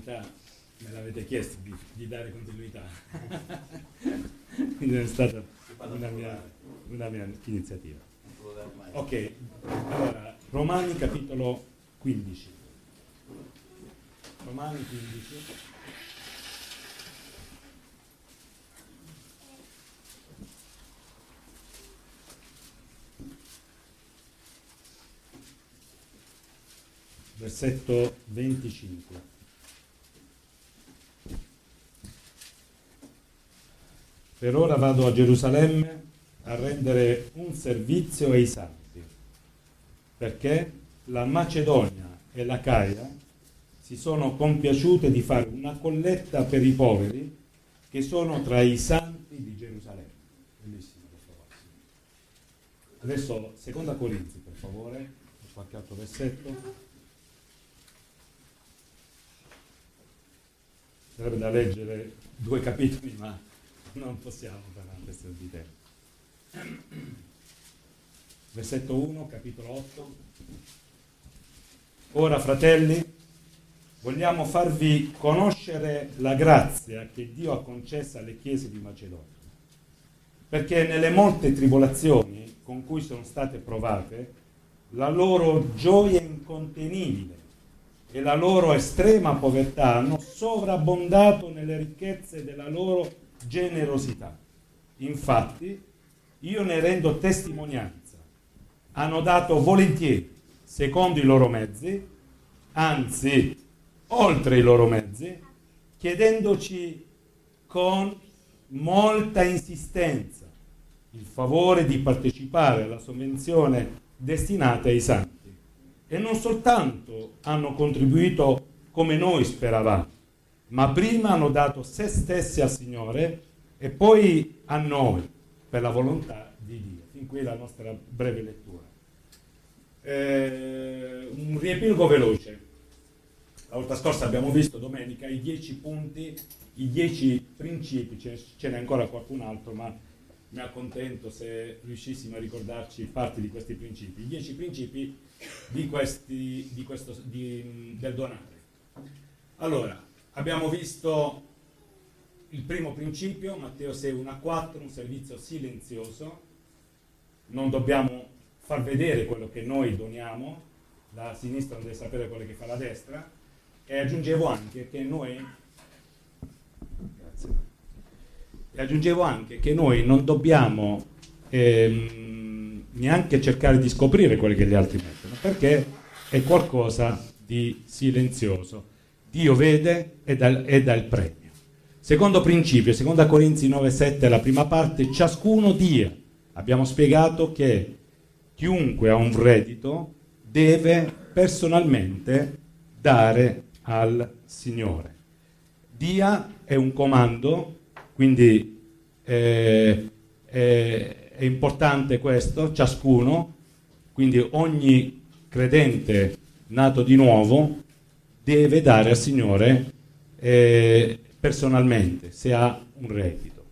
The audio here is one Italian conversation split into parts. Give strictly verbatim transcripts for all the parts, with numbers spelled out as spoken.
continuità me l'avete chiesto di, di dare continuità. Quindi è stata una mia, una mia iniziativa. Ok, allora, Romani capitolo quindici. Romani quindici. Versetto venticinque. Per ora vado a Gerusalemme a rendere un servizio ai santi, perché la Macedonia e l'Acaia si sono compiaciute di fare una colletta per i poveri che sono tra i santi di Gerusalemme. Bellissimo questo passo. Adesso seconda Corinzi, per favore, qualche altro versetto. Sarebbe da leggere due capitoli, ma non possiamo per una questione di tempo. Versetto uno, capitolo otto. Ora, fratelli, vogliamo farvi conoscere la grazia che Dio ha concessa alle chiese di Macedonia, perché nelle molte tribolazioni con cui sono state provate, la loro gioia incontenibile e la loro estrema povertà hanno sovrabbondato nelle ricchezze della loro generosità. Infatti, io ne rendo testimonianza. Hanno dato volentieri, secondo i loro mezzi, anzi, oltre i loro mezzi, chiedendoci con molta insistenza il favore di partecipare alla sovvenzione destinata ai santi. E non soltanto hanno contribuito come noi speravamo, ma prima hanno dato se stessi al Signore e poi a noi, per la volontà di Dio. Fin qui la nostra breve lettura. Eh, un riepilogo veloce. La volta scorsa abbiamo visto domenica i dieci punti, i dieci principi, ce, ce n'è ancora qualcun altro, ma mi accontento se riuscissimo a ricordarci parte di questi principi. I dieci principi di questi, di questo, di, del donare. Allora, abbiamo visto il primo principio, Matteo sei uno a quattro, un servizio silenzioso. Non dobbiamo far vedere quello che noi doniamo, la sinistra non deve sapere quello che fa la destra, e aggiungevo anche che noi grazie e aggiungevo anche che noi non dobbiamo ehm, neanche cercare di scoprire quello che gli altri mettono, perché è qualcosa di silenzioso. Dio vede e dà, e dà il premio. Secondo principio, seconda Corinzi nove sette, la prima parte, ciascuno dia. Abbiamo spiegato che chiunque ha un reddito deve personalmente dare al Signore. Dia è un comando, quindi eh, è, è importante questo, ciascuno, quindi ogni credente nato di nuovo deve dare al Signore eh, personalmente, se ha un reddito.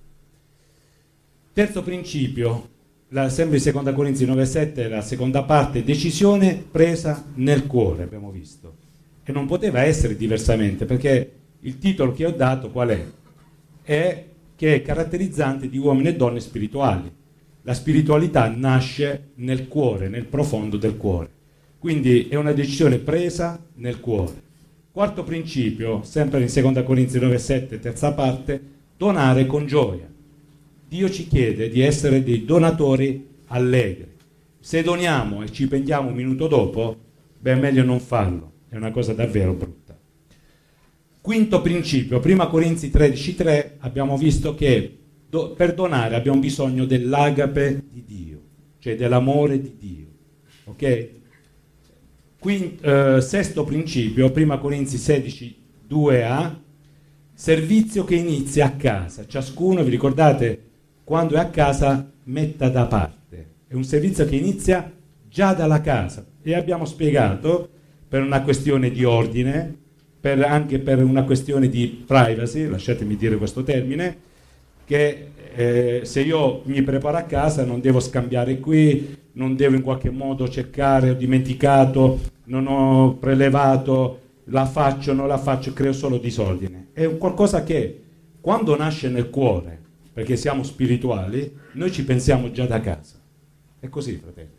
Terzo principio, la, sempre in seconda Corinzi nove sette, la seconda parte, decisione presa nel cuore, abbiamo visto. E non poteva essere diversamente, perché il titolo che ho dato qual è? È che è caratterizzante di uomini e donne spirituali. La spiritualità nasce nel cuore, nel profondo del cuore. Quindi è una decisione presa nel cuore. Quarto principio, sempre in seconda Corinzi nove sette, terza parte, donare con gioia. Dio ci chiede di essere dei donatori allegri. Se doniamo e ci pendiamo un minuto dopo, beh, è meglio non farlo, è una cosa davvero brutta. Quinto principio, prima Corinzi tredici tre, abbiamo visto che do, per donare abbiamo bisogno dell'agape di Dio, cioè dell'amore di Dio. Ok? Quinto, eh, sesto principio, prima Corinzi sedici due a, servizio che inizia a casa. Ciascuno, vi ricordate, quando è a casa metta da parte. È un servizio che inizia già dalla casa. E abbiamo spiegato, per una questione di ordine, per, anche per una questione di privacy, lasciatemi dire questo termine, che eh, se io mi preparo a casa non devo scambiare qui, non devo in qualche modo cercare, ho dimenticato, non ho prelevato la faccio, non la faccio, creo solo disordine. È un qualcosa che quando nasce nel cuore, perché siamo spirituali, noi ci pensiamo già da casa. È così, fratelli.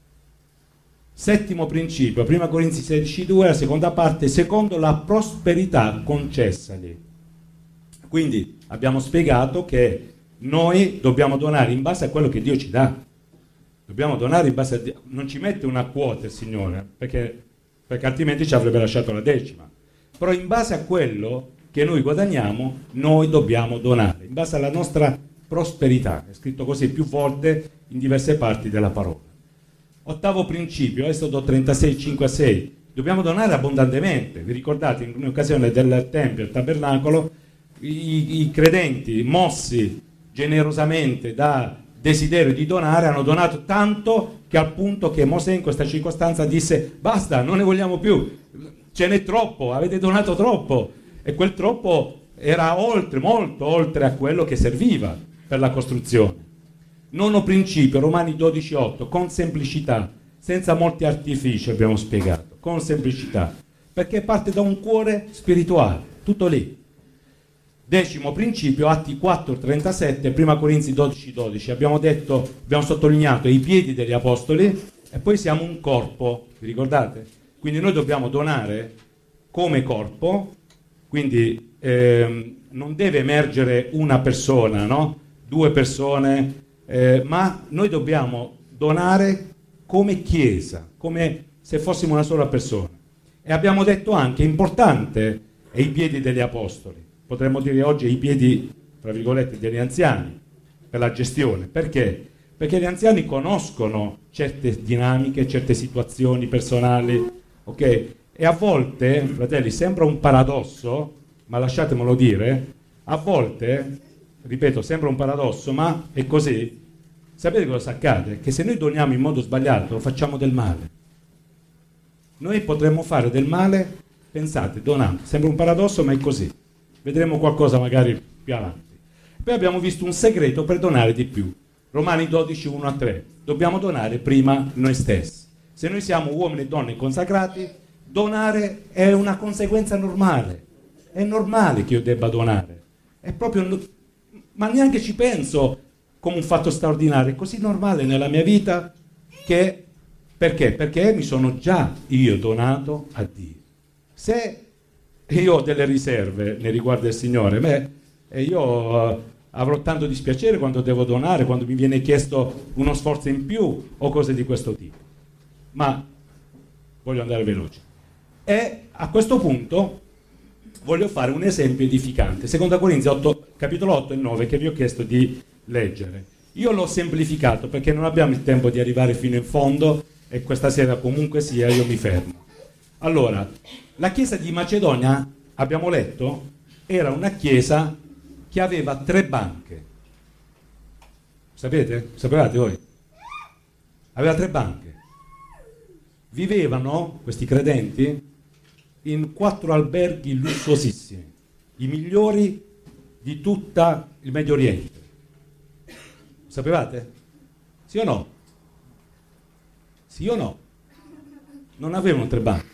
Settimo principio, prima Corinzi sedici due, la seconda parte, secondo la prosperità concessali. Quindi abbiamo spiegato che noi dobbiamo donare in base a quello che Dio ci dà. Dobbiamo donare in base a Dio. Non ci mette una quota il Signore, perché, perché altrimenti ci avrebbe lasciato la decima. Però in base a quello che noi guadagniamo, noi dobbiamo donare, in base alla nostra prosperità. È scritto così più volte in diverse parti della parola. Ottavo principio, Esodo trentasei, cinque a sei. Dobbiamo donare abbondantemente. Vi ricordate, in un'occasione del Tempio, il Tabernacolo, i, i credenti, mossi generosamente da desiderio di donare, hanno donato tanto che al punto che Mosè in questa circostanza disse: basta, non ne vogliamo più, ce n'è troppo, avete donato troppo. E quel troppo era oltre, molto oltre a quello che serviva per la costruzione. Nono principio, Romani dodici otto, con semplicità, senza molti artifici, abbiamo spiegato, con semplicità, perché parte da un cuore spirituale, tutto lì. Decimo principio, Atti quattro trentasette, prima Corinzi dodici dodici, abbiamo detto, abbiamo sottolineato i piedi degli apostoli e poi siamo un corpo, vi ricordate? Quindi noi dobbiamo donare come corpo, quindi ehm, non deve emergere una persona, no? Due persone, eh, ma noi dobbiamo donare come Chiesa, come se fossimo una sola persona. E abbiamo detto anche, importante, è i piedi degli apostoli. Potremmo dire oggi i piedi, tra virgolette, degli anziani, per la gestione. Perché? Perché gli anziani conoscono certe dinamiche, certe situazioni personali, ok? E a volte, fratelli, sembra un paradosso, ma lasciatemelo dire, a volte, ripeto, sembra un paradosso, ma è così. Sapete cosa accade? Che se noi doniamo in modo sbagliato, facciamo del male. Noi potremmo fare del male, pensate, donando. Sembra un paradosso, ma è così. Vedremo qualcosa magari più avanti. Poi abbiamo visto un segreto per donare di più. Romani dodici, uno a tre. Dobbiamo donare prima noi stessi. Se noi siamo uomini e donne consacrati, donare è una conseguenza normale. È normale che io debba donare. È proprio, ma neanche ci penso come un fatto straordinario. È così normale nella mia vita che, perché? Perché mi sono già io donato a Dio. Se io ho delle riserve nei riguardi del Signore, beh, e io uh, avrò tanto dispiacere quando devo donare, quando mi viene chiesto uno sforzo in più o cose di questo tipo. Ma voglio andare veloce. E a questo punto voglio fare un esempio edificante. Seconda Corinzi otto, capitolo otto e nove, che vi ho chiesto di leggere. Io l'ho semplificato perché non abbiamo il tempo di arrivare fino in fondo e questa sera comunque sia io mi fermo. Allora, la chiesa di Macedonia, abbiamo letto, era una chiesa che aveva tre banche. Sapete? Sapevate voi? Aveva tre banche. Vivevano, questi credenti, in quattro alberghi lussuosissimi, i migliori di tutto il Medio Oriente. Sapevate? Sì o no? Sì o no? Non avevano tre banche.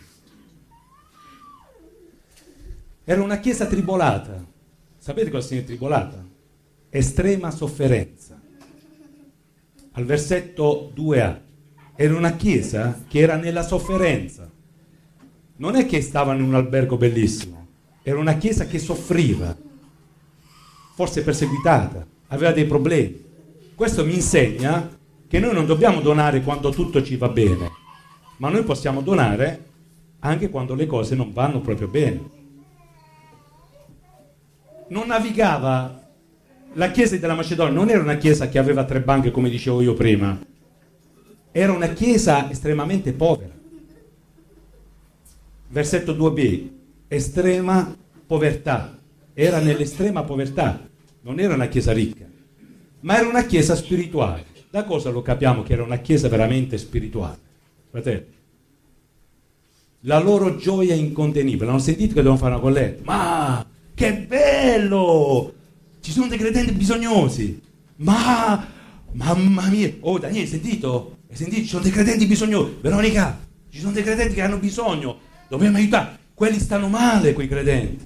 Era una chiesa tribolata. Sapete cosa significa tribolata? Estrema sofferenza. Al versetto due a. Era una chiesa che era nella sofferenza. Non è che stava in un albergo bellissimo. Era una chiesa che soffriva. Forse perseguitata. Aveva dei problemi. Questo mi insegna che noi non dobbiamo donare quando tutto ci va bene, ma noi possiamo donare anche quando le cose non vanno proprio bene. Non navigava, la chiesa della Macedonia non era una chiesa che aveva tre banche come dicevo io prima, era una chiesa estremamente povera. Versetto due b, estrema povertà, era nell'estrema povertà, non era una chiesa ricca, ma era una chiesa spirituale. Da cosa lo capiamo che era una chiesa veramente spirituale? Fratelli, la loro gioia incontenibile. Hanno sentito che devono fare una colletta? Ma che bello! Ci sono dei credenti bisognosi. Ma mamma mia! Oh Daniele, hai sentito? Hai sentito? Ci sono dei credenti bisognosi. Veronica, ci sono dei credenti che hanno bisogno. Dobbiamo aiutare. quelli stanno male, quei credenti.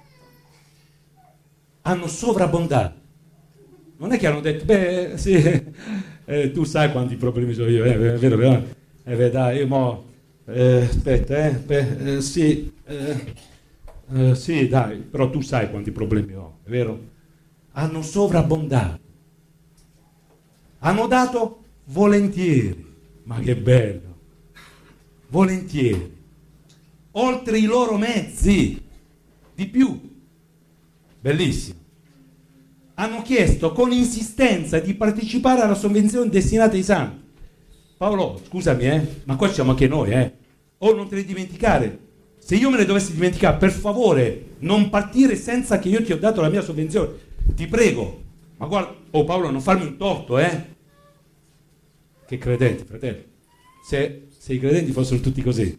Hanno sovrabbondato. Non è che hanno detto, beh, sì, eh, tu sai quanti problemi ho io, eh, è vero, vero? Eh, beh, dai, io mo, eh, aspetta, eh, beh, eh, sì, eh, eh, sì, dai, però tu sai quanti problemi ho, è vero? Hanno sovrabbondato. Hanno dato volentieri, ma che bello, volentieri, oltre i loro mezzi, di più, bellissimo. Hanno chiesto con insistenza di partecipare alla sovvenzione destinata ai santi. Paolo, scusami, eh, ma qua siamo anche noi, eh. Oh, non te ne dimenticare. Se io me ne dovessi dimenticare, per favore, non partire senza che io ti ho dato la mia sovvenzione. Ti prego. Ma guarda, oh Paolo, non farmi un torto, eh. Che credenti, fratelli. Se, se i credenti fossero tutti così.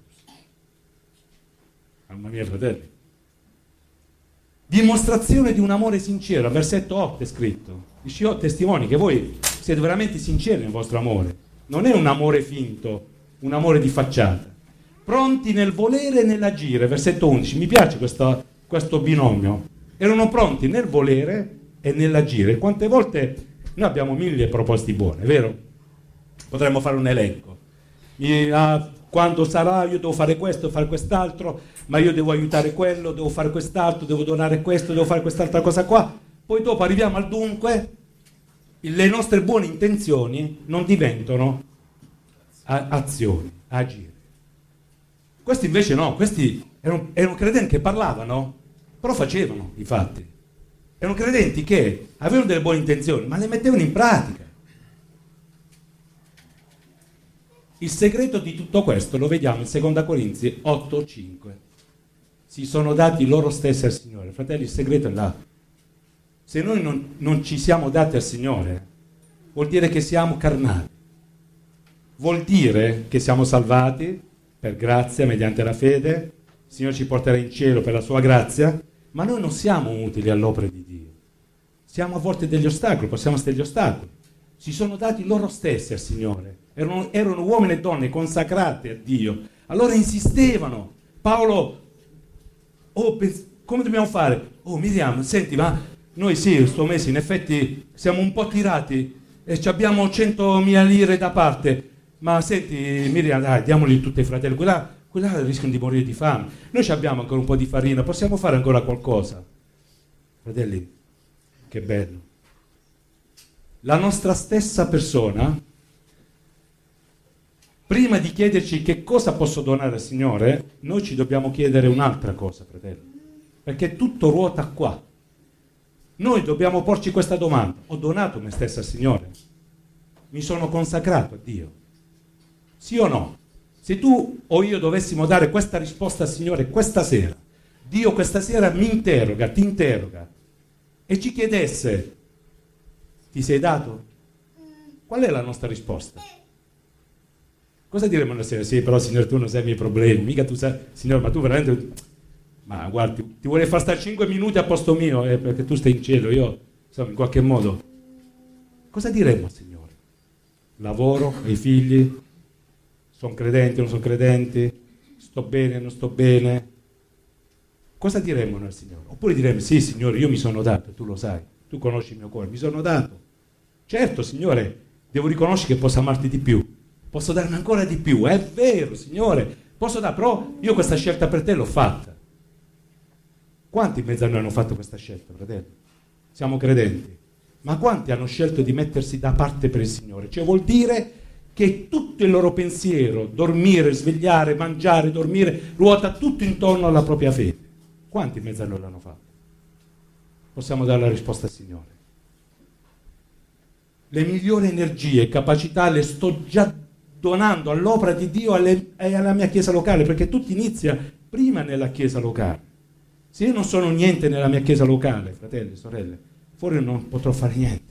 Mamma mia, fratelli. Dimostrazione di un amore sincero, versetto otto è scritto. Dice, io testimoni che voi siete veramente sinceri nel vostro amore. Non è un amore finto, un amore di facciata. Pronti nel volere e nell'agire, versetto undici. Mi piace questo, questo binomio. Erano pronti nel volere e nell'agire. Quante volte noi abbiamo mille propositi buone, vero? Potremmo fare un elenco. Mi, ah, quando sarà io devo fare questo, fare quest'altro, ma io devo aiutare quello, devo fare quest'altro, devo donare questo, devo fare quest'altra cosa qua. Poi dopo arriviamo al dunque, le nostre buone intenzioni non diventano a- azioni, agire. Questi invece no, questi erano, erano credenti che parlavano, però facevano i fatti. Erano credenti che avevano delle buone intenzioni, ma le mettevano in pratica. Il segreto di tutto questo lo vediamo in seconda Corinzi otto cinque. Si sono dati loro stessi al Signore. Fratelli, il segreto è là. Se noi non, non ci siamo dati al Signore, vuol dire che siamo carnali. Vuol dire che siamo salvati per grazia, mediante la fede. Il Signore ci porterà in cielo per la sua grazia, ma noi non siamo utili all'opera di Dio. Siamo a volte degli ostacoli, possiamo essere degli ostacoli. Si sono dati loro stessi al Signore. Erano, erano uomini e donne consacrati a Dio. Allora insistevano. Paolo, oh, come dobbiamo fare? Oh, Miriam, senti, ma noi sì, sto mese in effetti siamo un po' tirati e abbiamo centomila lire da parte. Ma senti, Miriam, dai, diamoli tutti ai fratelli. Quella, quella rischiano di morire di fame. Noi abbiamo ancora un po' di farina, possiamo fare ancora qualcosa. Fratelli, che bello. La nostra stessa persona, prima di chiederci che cosa posso donare al Signore, noi ci dobbiamo chiedere un'altra cosa, fratelli, perché tutto ruota qua. Noi dobbiamo porci questa domanda: ho donato me stesso al Signore? Mi sono consacrato a Dio? Sì o no? Se tu o io dovessimo dare questa risposta al Signore questa sera, Dio questa sera mi interroga, ti interroga e ci chiedesse: ti sei dato? Qual è la nostra risposta? Cosa diremo una sera? Sì, però Signore, tu non sai i miei problemi, mica tu sai, Signore, ma tu veramente, ma guardi, ti vuole far stare cinque minuti a posto mio, eh, perché tu stai in cielo, io, insomma, in qualche modo. Cosa diremo al Signore? Lavoro, i figli, sono credenti, non sono credenti, sto bene, non sto bene. Cosa diremo noi al Signore? Oppure diremo: sì, Signore, io mi sono dato, tu lo sai, tu conosci il mio cuore, mi sono dato. Certo, Signore, devo riconoscere che posso amarti di più, posso darmi ancora di più, è vero, Signore, posso dare, però io questa scelta per te l'ho fatta. Quanti in mezzo a noi hanno fatto questa scelta, fratelli? Siamo credenti, ma quanti hanno scelto di mettersi da parte per il Signore? Cioè vuol dire che tutto il loro pensiero, dormire, svegliare, mangiare, dormire, ruota tutto intorno alla propria fede. Quanti in mezzo a noi l'hanno fatto? Possiamo dare la risposta al Signore. Le migliori energie e capacità le sto già donando all'opera di Dio alle, e alla mia chiesa locale, perché tutto inizia prima nella chiesa locale. Se io non sono niente nella mia chiesa locale, fratelli e sorelle, fuori non potrò fare niente.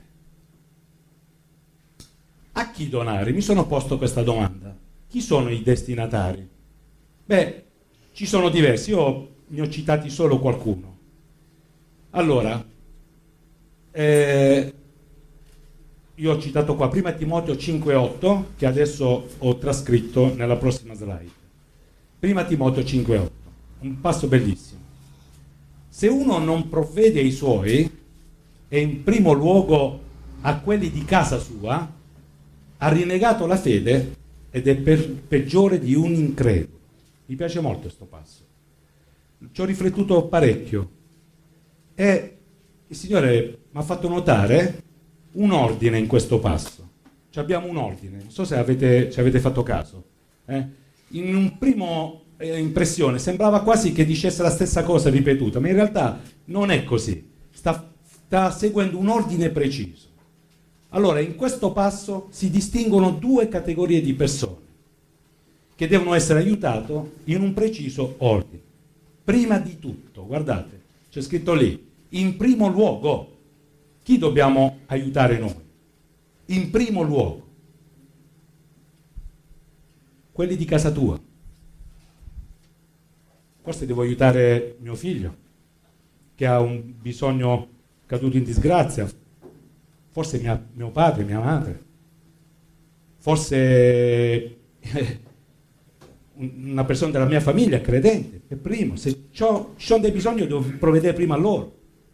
A chi donare? Mi sono posto questa domanda. Chi sono i destinatari? Beh, ci sono diversi, io ne ho citati solo qualcuno. Allora, eh, io ho citato qua prima Timoteo cinque otto, che adesso ho trascritto nella prossima slide. Prima Timoteo cinque otto. un passo bellissimo. Se uno non provvede ai suoi, e in primo luogo a quelli di casa sua, ha rinnegato la fede ed è per, peggiore di un incredulo. Mi piace molto questo passo. Ci ho riflettuto parecchio e il Signore mi ha fatto notare un ordine in questo passo. Ci abbiamo un ordine, non so se avete, ci avete fatto caso. Eh? In un primo eh, impressione sembrava quasi che dicesse la stessa cosa ripetuta, ma in realtà non è così. Sta, sta seguendo un ordine preciso. Allora, in questo passo si distinguono due categorie di persone che devono essere aiutate in un preciso ordine. Prima di tutto, guardate, c'è scritto lì, in primo luogo, chi dobbiamo aiutare noi? In primo luogo, quelli di casa tua. Forse devo aiutare mio figlio, che ha un bisogno caduto in disgrazia, forse mia, mio padre, mia madre, forse una persona della mia famiglia credente, è primo. Se ci sono dei bisogni devo provvedere prima a loro.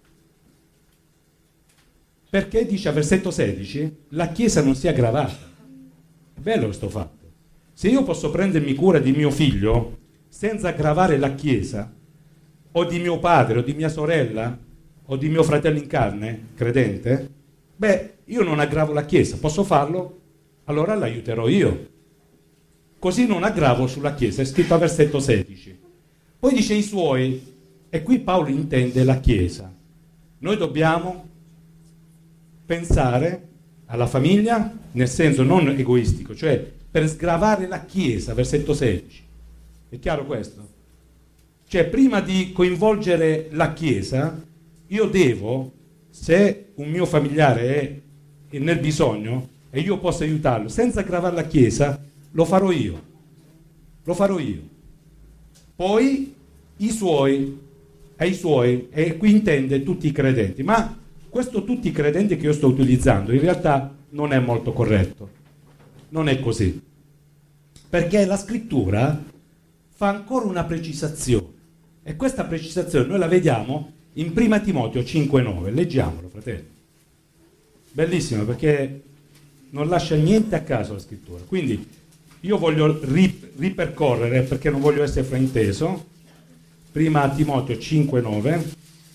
Perché dice a versetto sedici, la Chiesa non sia aggravata. È bello questo fatto. Se io posso prendermi cura di mio figlio senza aggravare la Chiesa, o di mio padre, o di mia sorella, o di mio fratello in carne, credente, beh, io non aggravo la Chiesa. Posso farlo? Allora l'aiuterò io. Così non aggravo sulla Chiesa, è scritto a versetto sedici. Poi dice i suoi, e qui Paolo intende la Chiesa. Noi dobbiamo pensare alla famiglia nel senso non egoistico, cioè per sgravare la Chiesa, versetto sedici. È chiaro questo? Cioè prima di coinvolgere la Chiesa, io devo, se un mio familiare è nel bisogno e io posso aiutarlo, senza aggravare la Chiesa, lo farò io. Lo farò io. Poi i suoi, ai suoi, e qui intende tutti i credenti, ma questo tutti i credenti che io sto utilizzando in realtà non è molto corretto, non è così, perché la scrittura fa ancora una precisazione e questa precisazione noi la vediamo in prima Timoteo cinque nove, leggiamolo fratelli, bellissimo perché non lascia niente a caso la scrittura, quindi io voglio rip- ripercorrere perché non voglio essere frainteso, prima Timoteo cinque nove.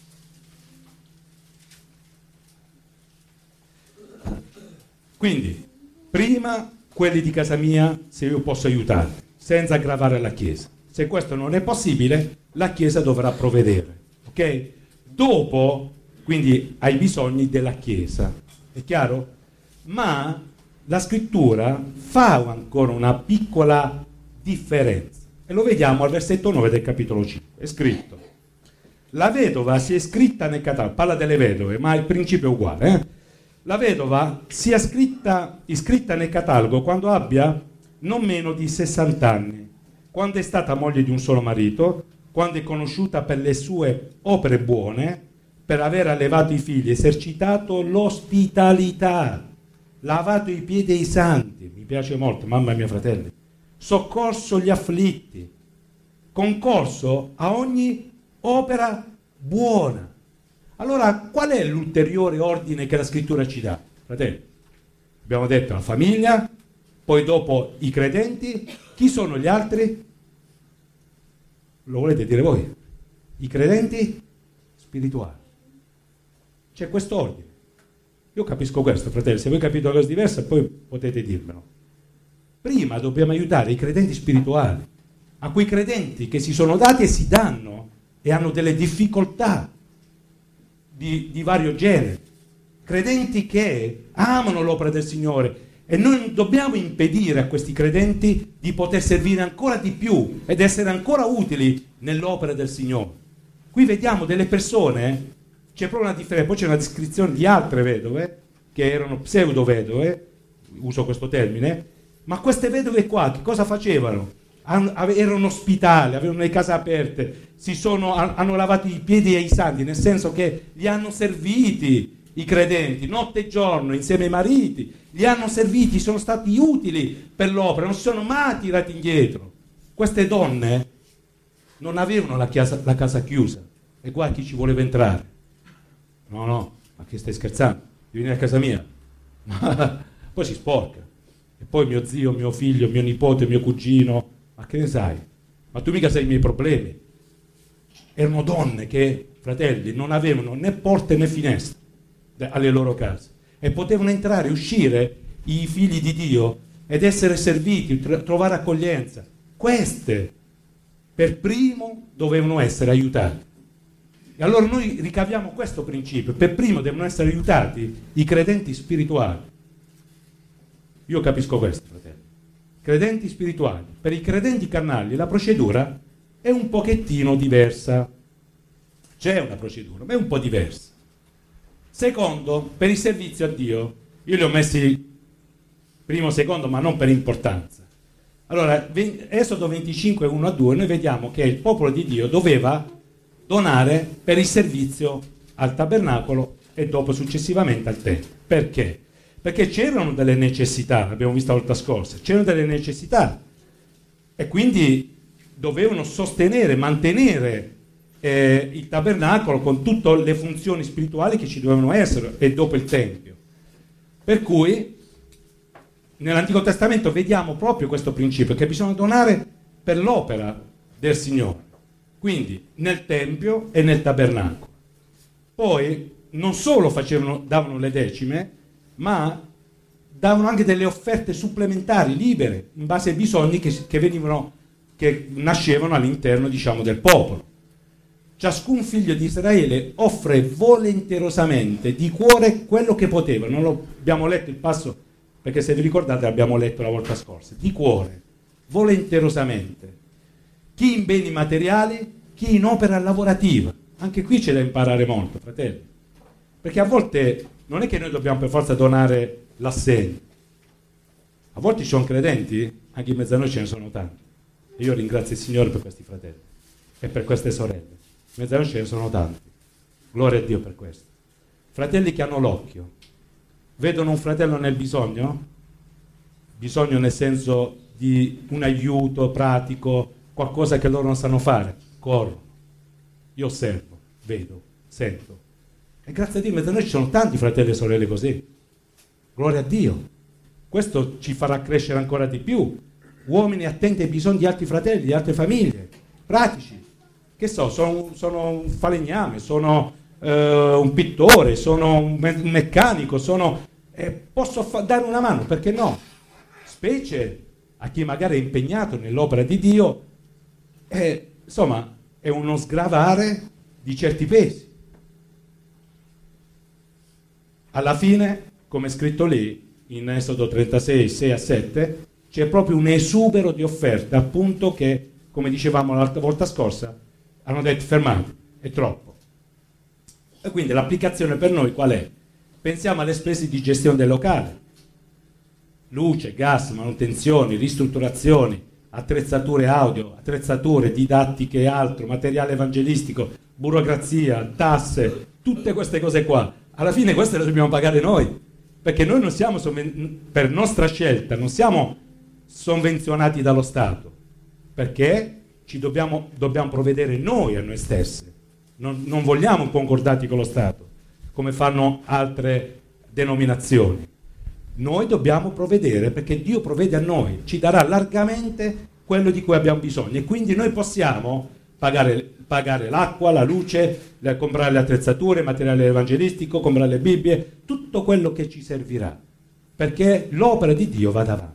Quindi, prima quelli di casa mia, se io posso aiutarli, senza aggravare la Chiesa. Se questo non è possibile, la Chiesa dovrà provvedere. Ok? Dopo, quindi, hai bisogni della Chiesa. È chiaro? Ma la scrittura fa ancora una piccola differenza. E lo vediamo al versetto nove del capitolo cinque. È scritto. La vedova si è iscritta nel catalogo. Parla delle vedove, ma il principio è uguale, eh? La vedova sia iscritta, iscritta nel catalogo quando abbia non meno di sessanta anni, quando è stata moglie di un solo marito, quando è conosciuta per le sue opere buone, per aver allevato i figli, esercitato l'ospitalità, lavato i piedi ai santi, mi piace molto, mamma e miei fratelli, soccorso gli afflitti, concorso a ogni opera buona. Allora, qual è l'ulteriore ordine che la scrittura ci dà? Fratelli, abbiamo detto la famiglia, poi dopo i credenti, chi sono gli altri? Lo volete dire voi? I credenti spirituali. C'è questo ordine. Io capisco questo, fratelli, se voi capite una cosa diversa poi potete dirmelo. Prima dobbiamo aiutare i credenti spirituali, a quei credenti che si sono dati e si danno e hanno delle difficoltà Di, di vario genere, credenti che amano l'opera del Signore e noi dobbiamo impedire a questi credenti di poter servire ancora di più ed essere ancora utili nell'opera del Signore. Qui vediamo delle persone, c'è proprio una differenza, poi c'è una descrizione di altre vedove che erano pseudo vedove, uso questo termine, ma queste vedove qua che cosa facevano? Erano ospitali, avevano le case aperte, si sono, hanno lavato i piedi ai santi, nel senso che li hanno serviti i credenti, notte e giorno, insieme ai mariti, li hanno serviti, sono stati utili per l'opera, non si sono mai tirati indietro. Queste donne non avevano la casa, la casa chiusa, e qua chi ci voleva entrare. No, no, ma che stai scherzando? Devi venire a casa mia. Ma poi si sporca. E poi mio zio, mio figlio, mio nipote, mio cugino, ma che ne sai? Ma tu mica sai i miei problemi. Erano donne che, fratelli, non avevano né porte né finestre alle loro case e potevano entrare e uscire i figli di Dio ed essere serviti, tr- trovare accoglienza. Queste per primo dovevano essere aiutate. E allora noi ricaviamo questo principio: per primo devono essere aiutati i credenti spirituali. Io capisco questo, fratelli. Credenti spirituali. Per i credenti carnali la procedura è un pochettino diversa. C'è una procedura, ma è un po' diversa. Secondo, per il servizio a Dio, io li ho messi primo, secondo, ma non per importanza. Allora, Esodo venticinque, uno a due, noi vediamo che il popolo di Dio doveva donare per il servizio al tabernacolo e dopo successivamente al tempio. Perché? Perché c'erano delle necessità, l'abbiamo visto la volta scorsa, c'erano delle necessità e quindi dovevano sostenere, mantenere eh, il tabernacolo con tutte le funzioni spirituali che ci dovevano essere e dopo il tempio. Per cui nell'Antico Testamento vediamo proprio questo principio, che bisogna donare per l'opera del Signore, quindi nel tempio e nel tabernacolo. Poi non solo facevano, davano le decime, ma davano anche delle offerte supplementari, libere, in base ai bisogni che, che venivano, che nascevano all'interno, diciamo, del popolo. Ciascun figlio di Israele offre volenterosamente, di cuore, quello che poteva. Non lo, abbiamo letto il passo, perché se vi ricordate l'abbiamo letto la volta scorsa. Di cuore, volenterosamente. Chi in beni materiali, chi in opera lavorativa. Anche qui c'è da imparare molto, fratelli. Perché a volte non è che noi dobbiamo per forza donare l'assegno. A volte ci sono credenti, anche in mezzo a noi ce ne sono tanti. E io ringrazio il Signore per questi fratelli e per queste sorelle. In mezzo a noi ce ne sono tanti. Gloria a Dio per questo. Fratelli che hanno l'occhio. Vedono un fratello nel bisogno? Bisogno nel senso di un aiuto pratico, qualcosa che loro non sanno fare. Corro. Io osservo, vedo, sento. E grazie a Dio in mezzo a noi ci sono tanti fratelli e sorelle così. Gloria a Dio. Questo ci farà crescere ancora di più. Uomini attenti ai bisogni di altri fratelli, di altre famiglie, pratici. Che so, sono, sono un falegname, sono eh, un pittore, sono un, me- un meccanico, sono, eh, posso fa- dare una mano, perché no? Specie a chi magari è impegnato nell'opera di Dio, eh, insomma, è uno sgravare di certi pesi. Alla fine, come è scritto lì, in Esodo trentasei, sei a sette, c'è proprio un esubero di offerte, appunto che, come dicevamo l'altra volta scorsa, hanno detto fermate, è troppo. E quindi l'applicazione per noi qual è? Pensiamo alle spese di gestione del locale. Luce, gas, manutenzioni, ristrutturazioni, attrezzature audio, attrezzature didattiche e altro, materiale evangelistico, burocrazia, tasse, tutte queste cose qua. Alla fine queste le dobbiamo pagare noi, perché noi non siamo, sovven- per nostra scelta, non siamo sovvenzionati dallo Stato, perché ci dobbiamo, dobbiamo provvedere noi a noi stessi, non, non vogliamo concordati con lo Stato, come fanno altre denominazioni. Noi dobbiamo provvedere perché Dio provvede a noi, ci darà largamente quello di cui abbiamo bisogno e quindi noi possiamo pagare, pagare l'acqua, la luce, le, comprare le attrezzature, materiale evangelistico, comprare le Bibbie, tutto quello che ci servirà, perché l'opera di Dio va davanti.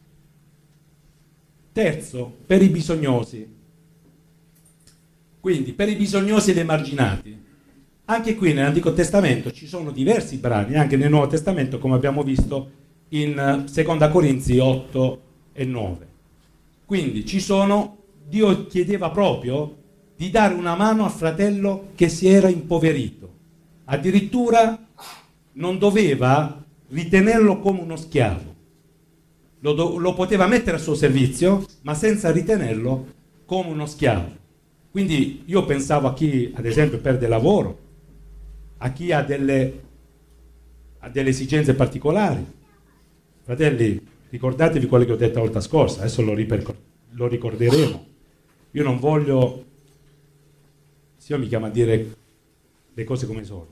Terzo, per i bisognosi. Quindi, per i bisognosi ed emarginati. Anche qui nell'Antico Testamento ci sono diversi brani, anche nel Nuovo Testamento, come abbiamo visto in Seconda Corinzi otto e nove. Quindi ci sono, Dio chiedeva proprio di dare una mano al fratello che si era impoverito. Addirittura non doveva ritenerlo come uno schiavo. Lo, do, lo poteva mettere a suo servizio, ma senza ritenerlo come uno schiavo. Quindi io pensavo a chi, ad esempio, perde lavoro, a chi ha delle, ha delle esigenze particolari. Fratelli, ricordatevi quello che ho detto la volta scorsa, adesso lo, ripercor- lo ricorderemo. Io non voglio Signore mi chiama a dire le cose come sono.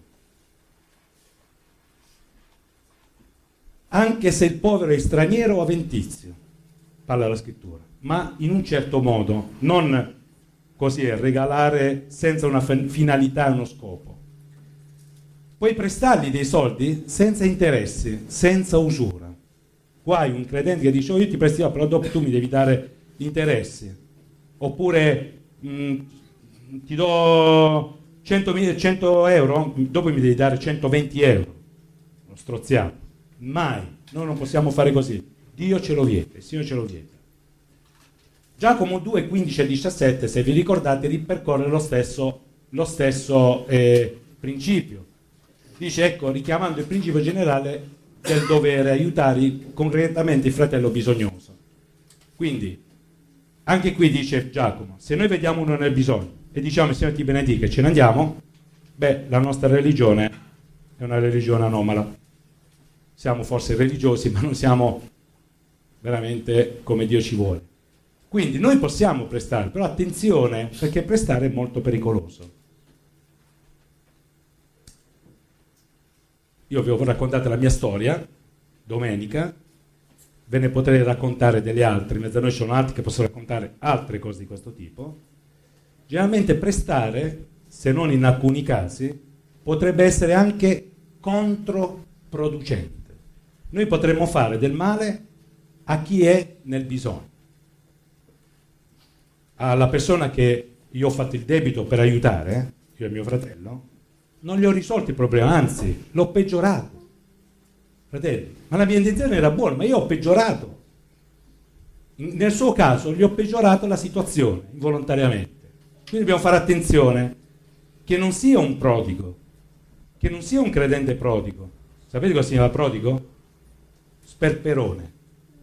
Anche se il povero è straniero o aventizio, parla la scrittura, ma in un certo modo, non così è regalare senza una finalità e uno scopo. Puoi prestargli dei soldi senza interessi, senza usura. Guai un credente che dice: oh, io ti prestino, però dopo tu mi devi dare interessi. Oppure mh, ti do cento euro, dopo mi devi dare centoventi euro. Lo stroziato. Mai, noi non possiamo fare così. Dio ce lo vieta, il Signore ce lo vieta. Giacomo due, quindici e diciassette, se vi ricordate, ripercorre lo stesso, lo stesso eh, principio. Dice, ecco, richiamando il principio generale del dovere aiutare concretamente il fratello bisognoso. Quindi, anche qui dice Giacomo, se noi vediamo uno nel bisogno e diciamo, Signore ti benedica e ce ne andiamo, beh, la nostra religione è una religione anomala. Siamo forse religiosi, ma non siamo veramente come Dio ci vuole. Quindi noi possiamo prestare, però attenzione, perché prestare è molto pericoloso. Io vi ho raccontato la mia storia, domenica, ve ne potrei raccontare delle altre, in mezzo a noi ci sono altri che possono raccontare altre cose di questo tipo. Generalmente prestare, se non in alcuni casi, potrebbe essere anche controproducente. Noi potremmo fare del male a chi è nel bisogno. Alla persona che io ho fatto il debito per aiutare, eh, io e mio fratello, non gli ho risolto il problema, anzi, l'ho peggiorato. Fratelli, ma la mia intenzione era buona, ma io ho peggiorato. In, nel suo caso gli ho peggiorato la situazione, involontariamente. Quindi dobbiamo fare attenzione che non sia un prodigo, che non sia un credente prodigo. Sapete cosa significa prodigo? Sperperone.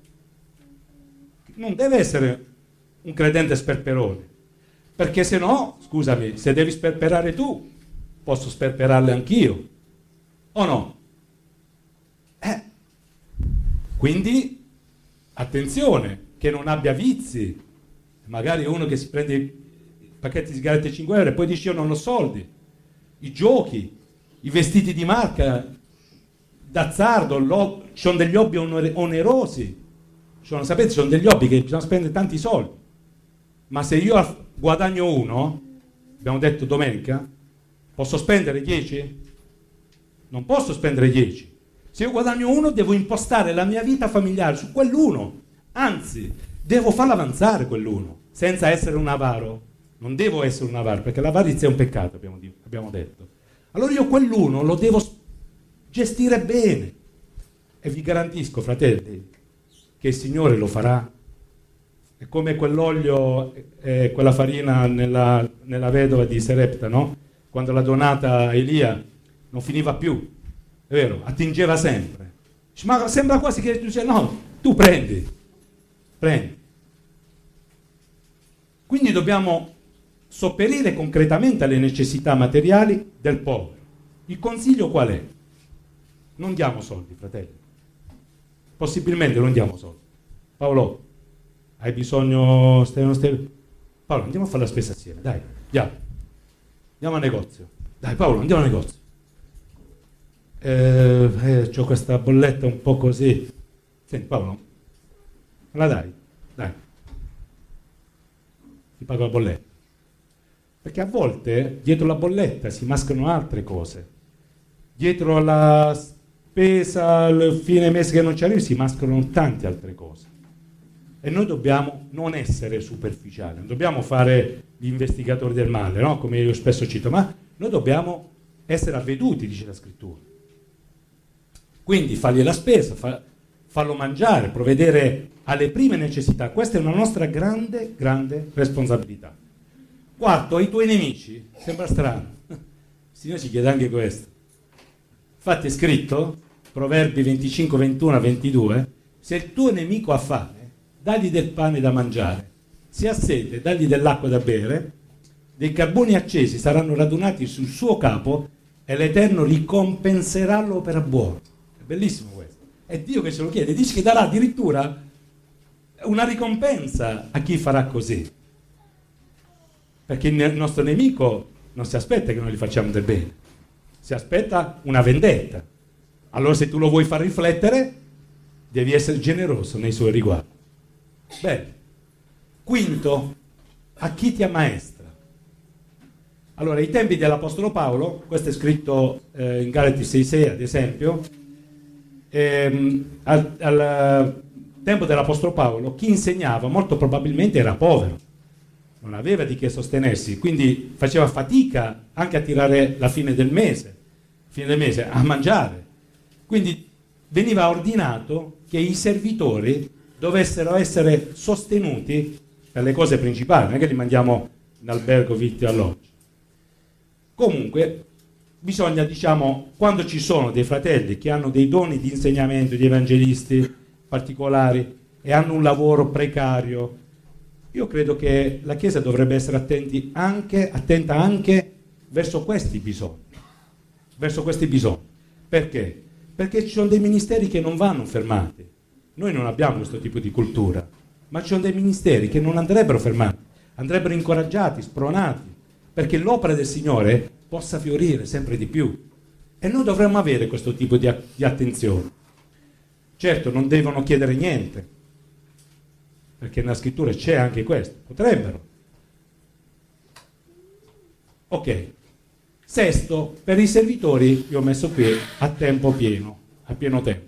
Non deve essere un credente sperperone, perché se no, scusami, se devi sperperare tu, posso sperperarle anch'io, o no? Eh. Quindi, attenzione, che non abbia vizi, magari uno che si prende i pacchetti di sigarette cinque euro e poi dice io non ho soldi, i giochi, i vestiti di marca, d'azzardo, lo, ci sono degli hobby onerosi, sono, sapete, sono degli hobby che bisogna spendere tanti soldi, ma se io guadagno uno, abbiamo detto domenica, posso spendere dieci? Non posso spendere dieci. Se io guadagno uno devo impostare la mia vita familiare su quell'uno, anzi devo farla avanzare quell'uno, senza essere un avaro. Non devo essere un avaro, perché l'avarizia è un peccato, abbiamo, abbiamo detto. Allora io quell'uno lo devo gestire bene, e vi garantisco, fratelli, che il Signore lo farà. È come quell'olio e eh, quella farina nella, nella vedova di Serepta, no? Quando l'ha donata a Elia non finiva più, è vero, attingeva sempre. Ma sembra quasi che tu dici no, tu prendi, prendi. Quindi dobbiamo sopperire concretamente alle necessità materiali del povero. Il consiglio qual è? Non diamo soldi, fratelli. Possibilmente non diamo soldi. Paolo, hai bisogno, Stefano, Stefano? Paolo, andiamo a fare la spesa assieme, dai, andiamo. Andiamo al negozio. Dai Paolo, andiamo al negozio. Eh, eh, c'ho questa bolletta un po' così. Senti Paolo, me la dai? Dai. Ti pago la bolletta. Perché a volte dietro la bolletta si mascherano altre cose. Dietro la spesa, al fine mese che non ci arriva, si mascherano tante altre cose. E noi dobbiamo non essere superficiali, non dobbiamo fare gli investigatori del male, no? Come io spesso cito, ma noi dobbiamo essere avveduti, dice la scrittura. Quindi fargli la spesa, fa, farlo mangiare, provvedere alle prime necessità. Questa è una nostra grande, grande responsabilità. Quarto, ai tuoi nemici, sembra strano, il Signore ci chiede anche questo. Infatti è scritto, Proverbi venticinque, ventuno a ventidue, se il tuo nemico ha fame, dagli del pane da mangiare, se ha sete, dagli dell'acqua da bere, dei carboni accesi saranno radunati sul suo capo e l'Eterno ricompenserà l'opera buona. È bellissimo questo. È Dio che ce lo chiede, dice che darà addirittura una ricompensa a chi farà così. Perché il nostro nemico non si aspetta che noi gli facciamo del bene, si aspetta una vendetta. Allora se tu lo vuoi far riflettere, devi essere generoso nei suoi riguardi. Bene. Quinto, a chi ti ammaestra? Allora, ai tempi dell'Apostolo Paolo, questo è scritto eh, in Galati sei sei ad esempio, ehm, al, al tempo dell'Apostolo Paolo chi insegnava molto probabilmente era povero, non aveva di che sostenersi, quindi faceva fatica anche a tirare la fine del mese, fine del mese a mangiare. Quindi veniva ordinato che i servitori dovessero essere sostenuti per le cose principali, non è che li mandiamo in albergo, vitto e alloggio. Comunque bisogna, diciamo, quando ci sono dei fratelli che hanno dei doni di insegnamento, di evangelisti particolari e hanno un lavoro precario, io credo che la Chiesa dovrebbe essere attenti anche, attenta anche verso questi bisogni, verso questi bisogni. Perché? Perché ci sono dei ministeri che non vanno fermati. Noi non abbiamo questo tipo di cultura, ma ci sono dei ministeri che non andrebbero fermati, andrebbero incoraggiati, spronati, perché l'opera del Signore possa fiorire sempre di più. E noi dovremmo avere questo tipo di, di attenzione. Certo, non devono chiedere niente, perché nella scrittura c'è anche questo, potrebbero. Ok. Sesto, per i servitori, io ho messo qui a tempo pieno, a pieno tempo.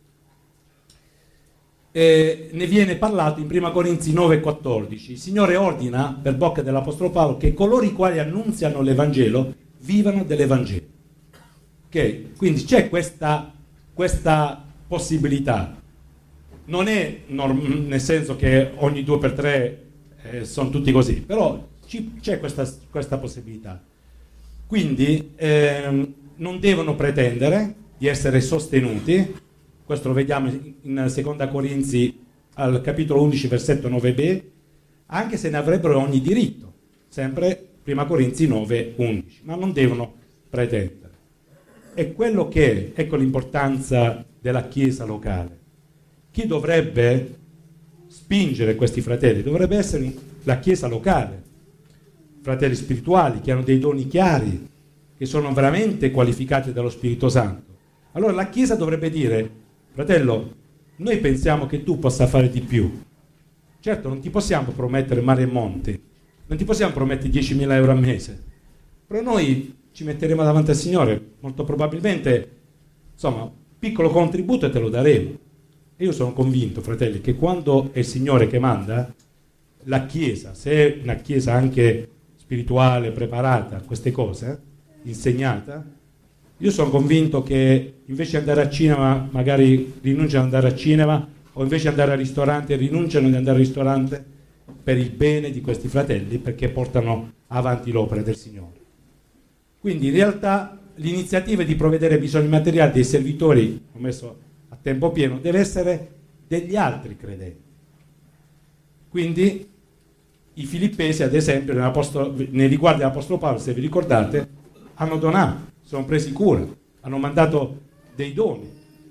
Eh, ne viene parlato in prima Corinzi nove quattordici. Il Signore ordina per bocca dell'Apostolo Paolo che coloro i quali annunziano l'Evangelo vivano dell'Evangelo. Ok? Quindi c'è questa, questa possibilità. Non è norm- nel senso che ogni due per tre eh, sono tutti così, però ci, c'è questa, questa possibilità. Quindi ehm, non devono pretendere di essere sostenuti. Questo lo vediamo in seconda Corinzi al capitolo undici versetto nove b, anche se ne avrebbero ogni diritto, sempre prima Corinzi nove undici, ma non devono pretendere. È quello che, ecco l'importanza della Chiesa locale. Chi dovrebbe spingere questi fratelli? Dovrebbe essere la Chiesa locale, fratelli spirituali che hanno dei doni chiari, che sono veramente qualificati dallo Spirito Santo. Allora la Chiesa dovrebbe dire: fratello, noi pensiamo che tu possa fare di più. Certo, non ti possiamo promettere mare e monti, non ti possiamo promettere diecimila euro al mese, però noi ci metteremo davanti al Signore, molto probabilmente, insomma, un piccolo contributo e te lo daremo. E io sono convinto, fratelli, che quando è il Signore che manda, la Chiesa, se è una Chiesa anche spirituale, preparata a queste cose, insegnata, io sono convinto che invece di andare a cinema magari rinunciano ad andare a cinema, o invece di andare al ristorante rinunciano ad andare al ristorante per il bene di questi fratelli, perché portano avanti l'opera del Signore. Quindi in realtà l'iniziativa di provvedere ai bisogni materiali dei servitori, ho messo a tempo pieno, deve essere degli altri credenti. Quindi i filippesi, ad esempio, nei riguardi dell'Apostolo Paolo, se vi ricordate, hanno donato, sono presi cura, hanno mandato dei doni.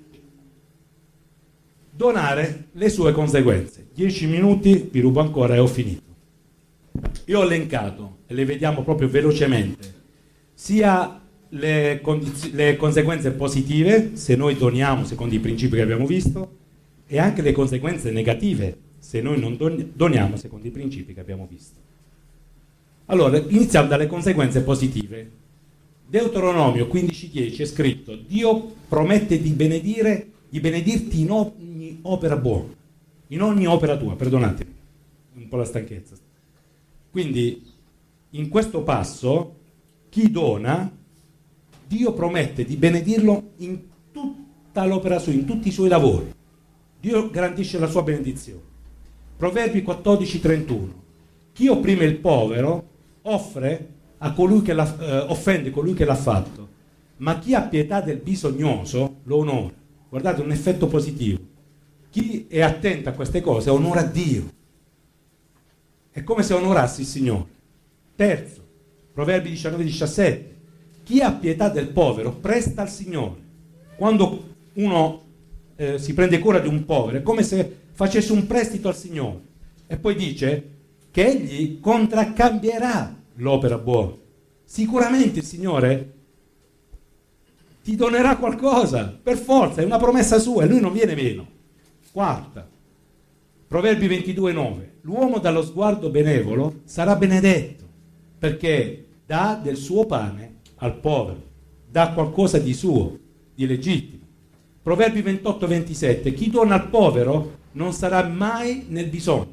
Donare le sue conseguenze. Dieci minuti, vi rubo ancora e ho finito. Io ho elencato, e le vediamo proprio velocemente, sia le, condiz- le conseguenze positive, se noi doniamo secondo i principi che abbiamo visto, e anche le conseguenze negative, se noi non don- doniamo secondo i principi che abbiamo visto. Allora, iniziamo dalle conseguenze positive. Deuteronomio quindici dieci è scritto: Dio promette di benedire, di benedirti in ogni opera buona, in ogni opera tua, perdonatemi, un po' la stanchezza. Quindi, in questo passo, chi dona, Dio promette di benedirlo in tutta l'opera sua, in tutti i suoi lavori. Dio garantisce la sua benedizione. Proverbi quattordici trentuno. Chi opprime il povero offre a colui che l'ha, eh, offende colui che l'ha fatto, ma chi ha pietà del bisognoso lo onora. Guardate, un effetto positivo. Chi è attento a queste cose onora Dio. È come se onorassi il Signore. Terzo, Proverbi diciannove diciassette. Chi ha pietà del povero presta al Signore. Quando uno eh, si prende cura di un povero, è come se facesse un prestito al Signore. E poi dice che egli contraccambierà l'opera buona. sicuramente il Signore ti donerà qualcosa, per forza, è una promessa sua e lui non viene meno. Quarta, Proverbi ventidue nove, l'uomo dallo sguardo benevolo sarà benedetto, perché dà del suo pane al povero, dà qualcosa di suo, di legittimo. Proverbi ventotto ventisette, chi dona al povero non sarà mai nel bisogno.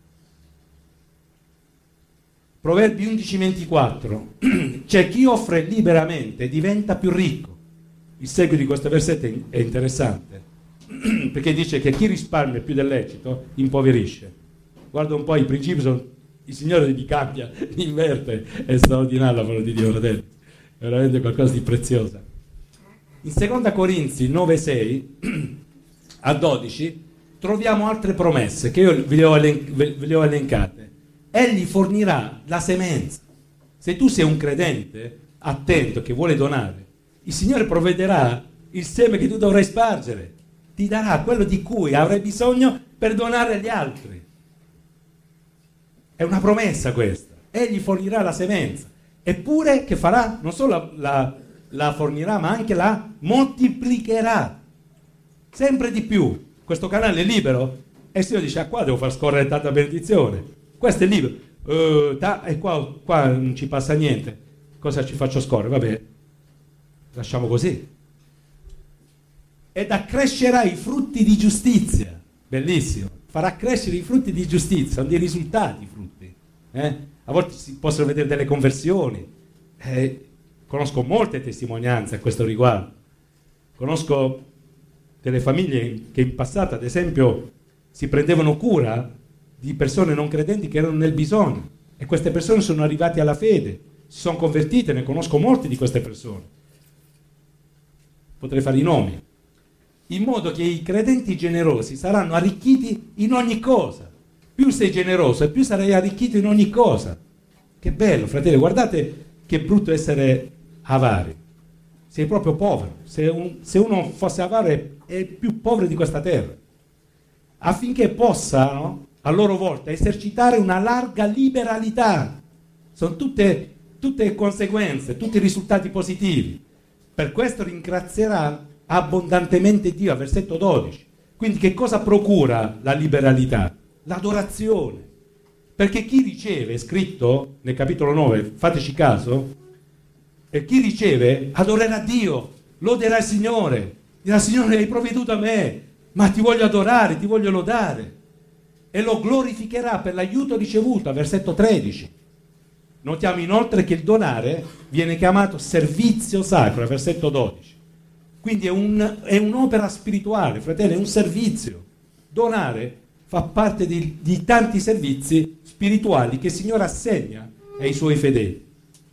Proverbi undici ventiquattro, c'è chi offre liberamente diventa più ricco. Il seguito di questo versetto è interessante, perché dice che chi risparmia più del lecito impoverisce. Guarda un po', i principi sono, il Signore li cambia, li inverte, è straordinario la parola di Dio, fratelli, è veramente qualcosa di prezioso. In seconda Corinzi nove sei a dodici troviamo altre promesse che io ve le ho, elen- ve le ho elencate. Egli fornirà la semenza. Se tu sei un credente attento che vuole donare, il Signore provvederà il seme che tu dovrai spargere, ti darà quello di cui avrai bisogno per donare agli altri. È una promessa questa. Egli fornirà la semenza, eppure che farà? Non solo la, la, la fornirà, ma anche la moltiplicherà sempre di più. Questo canale è libero e il Signore dice: ah, qua devo far scorrere tanta benedizione, questo è libero, uh, ta, e qua, qua non ci passa niente, cosa ci faccio scorrere? Vabbè, lasciamo così. Ed accrescerà i frutti di giustizia. Bellissimo, farà crescere i frutti di giustizia, sono dei risultati i frutti, eh? A volte si possono vedere delle conversioni, eh, conosco molte testimonianze a questo riguardo, conosco delle famiglie che in passato, ad esempio, si prendevano cura di persone non credenti che erano nel bisogno, e queste persone sono arrivate alla fede, si sono convertite, ne conosco molte di queste persone, potrei fare i nomi, in modo che i credenti generosi saranno arricchiti in ogni cosa. Più sei generoso e più sarai arricchito in ogni cosa. Che bello, fratelli, guardate che brutto essere avari. Sei proprio povero. Se, un, se uno fosse avaro è, è il più povero di questa terra. Affinché possano a loro volta esercitare una larga liberalità. Sono tutte, tutte conseguenze, tutti risultati positivi. Per questo ringrazierà abbondantemente Dio, versetto dodici. Quindi che cosa procura la liberalità? L'adorazione. Perché chi riceve, è scritto nel capitolo nove, fateci caso, e chi riceve adorerà Dio, loderà il Signore, dirà: Signore, hai provveduto a me, ma ti voglio adorare, ti voglio lodare, e lo glorificherà per l'aiuto ricevuto, versetto tredici. Notiamo inoltre che il donare viene chiamato servizio sacro, versetto dodici. Quindi è, un, è un'opera spirituale, fratelli, è un servizio. Donare fa parte di, di tanti servizi spirituali che il Signore assegna ai Suoi fedeli.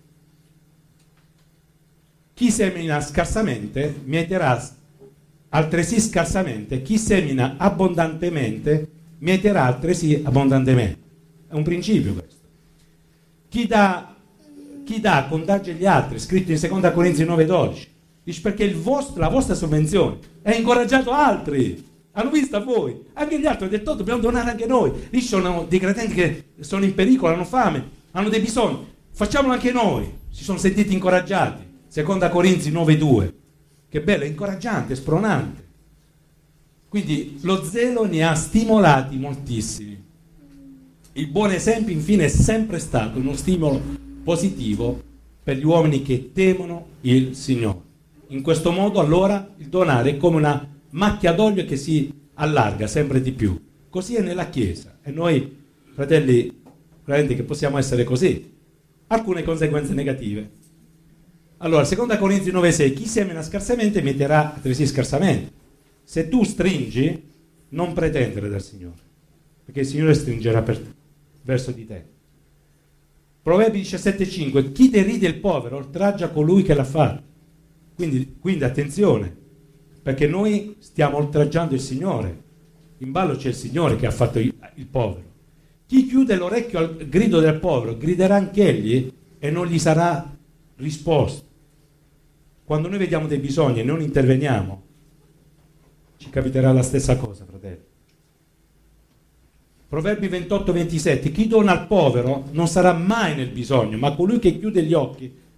Chi semina scarsamente mieterà altresì scarsamente, chi semina abbondantemente mieterà altresì abbondantemente. È un principio questo. Chi dà, chi dà contagia gli altri, scritto in seconda Corinzi nove dodici. Dice: perché il vostro, la vostra sovvenzione ha incoraggiato altri, hanno visto a voi, anche gli altri hanno detto: dobbiamo donare anche noi. Lì sono dei credenti che sono in pericolo, hanno fame, hanno dei bisogni, facciamolo anche noi. Si sono sentiti incoraggiati. Seconda Corinzi nove due. Che bello, è incoraggiante, è spronante. Quindi lo zelo ne ha stimolati moltissimi. Il buon esempio infine è sempre stato uno stimolo positivo per gli uomini che temono il Signore. In questo modo allora il donare è come una macchia d'olio che si allarga sempre di più. Così è nella Chiesa, e noi, fratelli, veramente che possiamo essere così. Alcune conseguenze negative. Allora, seconda Corinzi nove sei, chi semina scarsamente mieterà altresì scarsamente. Se tu stringi, non pretendere dal Signore, perché il Signore stringerà per te, verso di te. Proverbi diciassette cinque, chi deride il povero oltraggia colui che l'ha fatto. Quindi, quindi attenzione, perché noi stiamo oltraggiando il Signore. In ballo c'è il Signore che ha fatto il, il povero. Chi chiude l'orecchio al grido del povero griderà anch'egli e non gli sarà risposto. Quando noi vediamo dei bisogni e non interveniamo, ci capiterà la stessa cosa, fratelli. Proverbi ventotto ventisette, chi dona al povero non sarà mai nel bisogno, ma colui che chiude gli occhi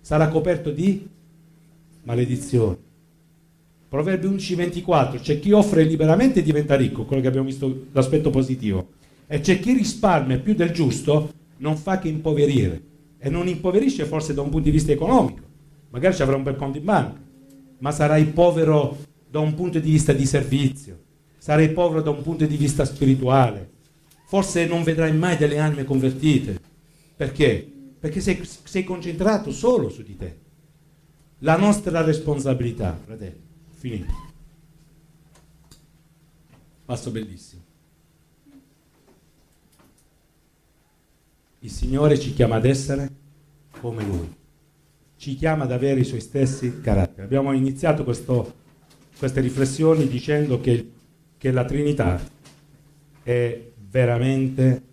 sarà coperto di maledizione. Proverbi undici ventiquattro, c'è chi offre liberamente e diventa ricco, quello che abbiamo visto, l'aspetto positivo, e c'è chi risparmia più del giusto, non fa che impoverire, e non impoverisce forse da un punto di vista economico, magari ci avrà un bel conto in banca, ma sarai povero da un punto di vista di servizio, sarai povero da un punto di vista spirituale, forse non vedrai mai delle anime convertite. Perché? Perché sei, sei concentrato solo su di te. La nostra responsabilità, fratelli, finito. Passo bellissimo. Il Signore ci chiama ad essere come Lui. Ci chiama ad avere i Suoi stessi caratteri. Abbiamo iniziato questo, queste riflessioni dicendo che, che la Trinità è veramente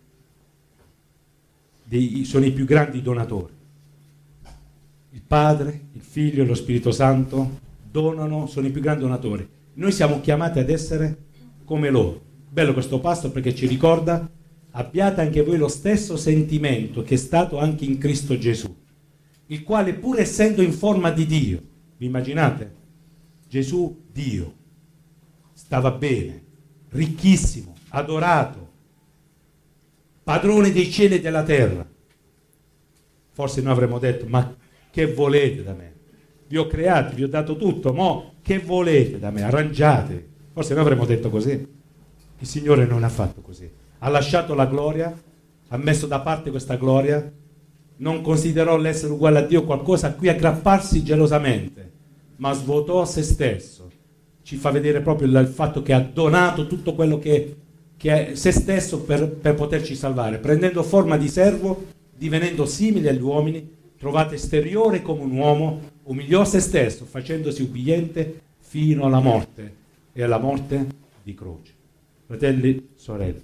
dei, sono i più grandi donatori. Il Padre, il Figlio e lo Spirito Santo donano, sono i più grandi donatori. Noi siamo chiamati ad essere come loro. Bello questo passo perché ci ricorda: abbiate anche voi lo stesso sentimento che è stato anche in Cristo Gesù, il quale pur essendo in forma di Dio, vi immaginate? Gesù Dio, stava bene, ricchissimo, adorato, padrone dei cieli e della terra. Forse noi avremmo detto: ma che volete da me? Vi ho creati, vi ho dato tutto, mo che volete da me? Arrangiate. Forse noi avremmo detto così. Il Signore non ha fatto così. Ha lasciato la gloria, ha messo da parte questa gloria, non considerò l'essere uguale a Dio qualcosa a cui aggrapparsi gelosamente, ma svuotò se stesso. Ci fa vedere proprio il, il fatto che ha donato tutto quello che, che è se stesso per, per poterci salvare, prendendo forma di servo, divenendo simile agli uomini, trovato esteriore come un uomo, umiliò se stesso, facendosi ubbidiente fino alla morte, e alla morte di croce. Fratelli, sorelle,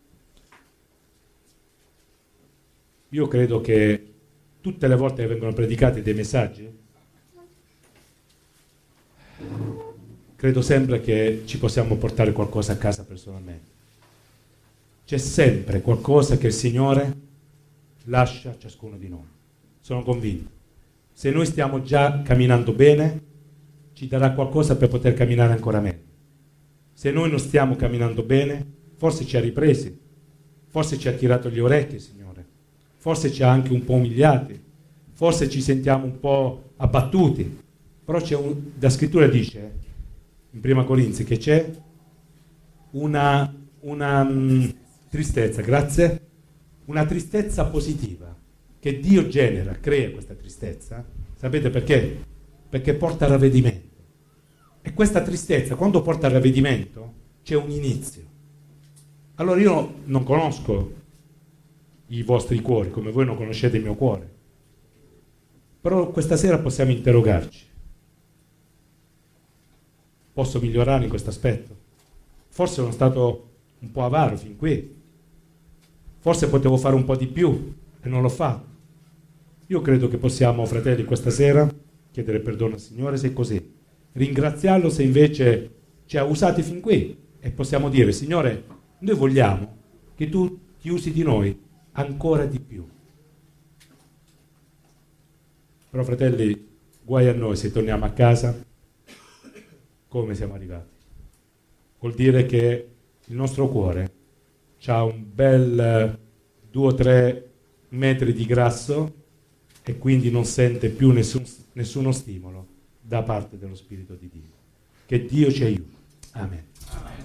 io credo che tutte le volte che vengono predicati dei messaggi, credo sempre che ci possiamo portare qualcosa a casa personalmente. C'è sempre qualcosa che il Signore lascia a ciascuno di noi. Sono convinto. Se noi stiamo già camminando bene, ci darà qualcosa per poter camminare ancora meglio. Se noi non stiamo camminando bene, forse ci ha ripresi, forse ci ha tirato gli orecchi, Signore, forse ci ha anche un po' umiliati, forse ci sentiamo un po' abbattuti, però c'è un, la scrittura dice in Prima Corinzi che c'è una, una um, tristezza, grazie, una tristezza positiva, che Dio genera, crea questa tristezza. Sapete perché? Perché porta al ravvedimento. E questa tristezza, quando porta al ravvedimento, c'è un inizio. Allora io non conosco i vostri cuori, come voi non conoscete il mio cuore. Però questa sera possiamo interrogarci. Posso migliorare in questo aspetto? Forse sono stato un po' avaro fin qui. Forse potevo fare un po' di più e non l'ho fatto. Io credo che possiamo, fratelli, questa sera chiedere perdono al Signore se è così. Ringraziarlo se invece ci ha usati fin qui. E possiamo dire: Signore, noi vogliamo che tu ti usi di noi ancora di più. Però, fratelli, guai a noi se torniamo a casa come siamo arrivati. Vuol dire che il nostro cuore ha un bel due o tre metri di grasso e quindi non sente più nessun, nessuno stimolo da parte dello Spirito di Dio. Che Dio ci aiuti. Amen. Amen.